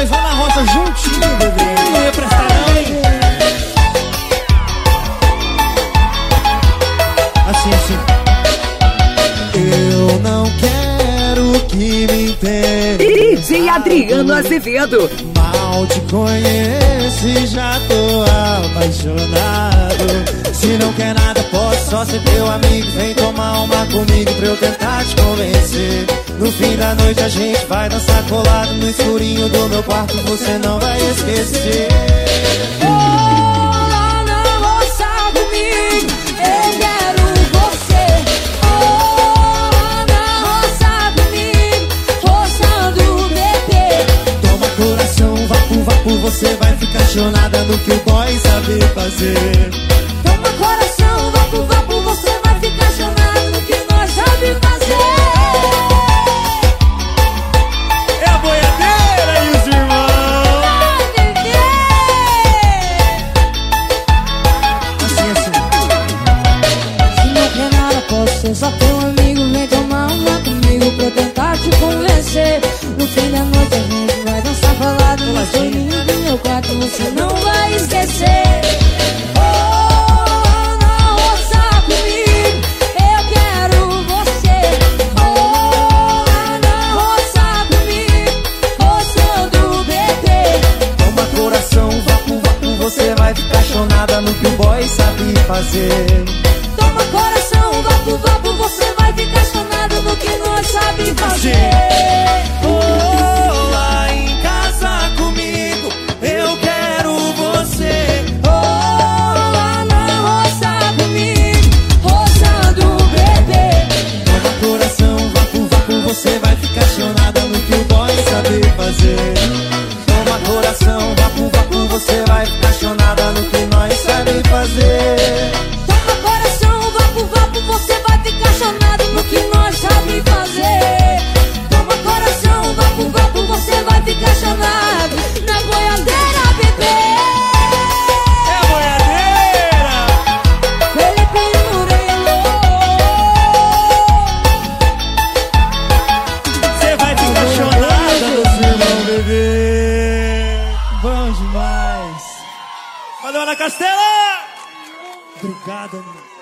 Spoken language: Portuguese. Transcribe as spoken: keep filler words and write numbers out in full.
nós lá na roça juntinho, bebê. Não ia prestar não, hein? Assim, assim. Eu não quero que me entenda. D J Adriano Azevedo. Mal te conheço e já tô apaixonado. Se não quer nada, posso só ser teu amigo. Vem tomar uma comigo pra eu tentar te convencer. No fim da noite a gente vai dançar colado no escurinho do meu quarto, você não vai esquecer. Oh, lá na roça comigo, eu quero você. Oh, lá na roça comigo, roçando o bebê. Toma coração, vapo, vapo, você vai ficar chonada no que o boy sabe fazer. Toma coração, vapo, vapo, você vai ficar chonado no que nós sabe fazer. É a boiadeira e os irmãos. Ai, bebê. Assim, assim. Se não quer nada, posso ser só teu amigo. Vem tomar uma comigo pra eu tentar te convencer. No fim da noite a gente vai dançar falado no escurinho do meu quarto, você não vai esquecer. Oh, na roça comigo, eu quero você. Oh, na roça comigo, roçando o bebê. Toma coração, vapo, vapo, você vai ficar chonada no que o boy sabe fazer. Toma coração, vapo, vapo, você vai ficar chonado no que nós sabe fazer. Oh, lá em casa comigo, eu quero você. Oh, lá na roça comigo, roçando o bebê. Toma coração, vapo, vapo, você vai ficar chonada no que o boy sabe fazer. Toma coração, vapo, vapo, você vai ficar chonada no que nós sabe fazer. Toma coração, vapo, vapo, você vai ficar chonado no que nós sabe fazer. Toma coração, vapo, vapo, você vai ficar chonado na boiadeira, bebê. É a boiadeira! Felipe Murilo. Você vai ficar chonada, meus irmãos, bebê. Bom demais. Valeu, Ana Castela! Obrigado, amigo.